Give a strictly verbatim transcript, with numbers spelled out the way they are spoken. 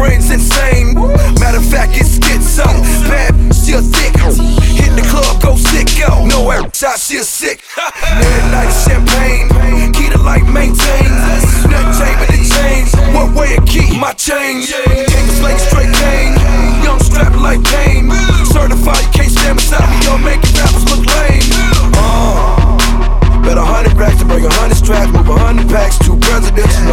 brain's insane. Matter of fact, it's schizo. Bad, she a thick. Hit the club, go sicko. No air shot, she a sick. Every night is champagne. Key to life maintain. Nothing chamber to change. What way to keep my change? Can't explain straight cane. Young strap like Kane. Certified, you can't stand beside me. Y'all making rappers look lame. Uh, bet a hundred racks to bring a hundred straps. Move a hundred packs, two presidents.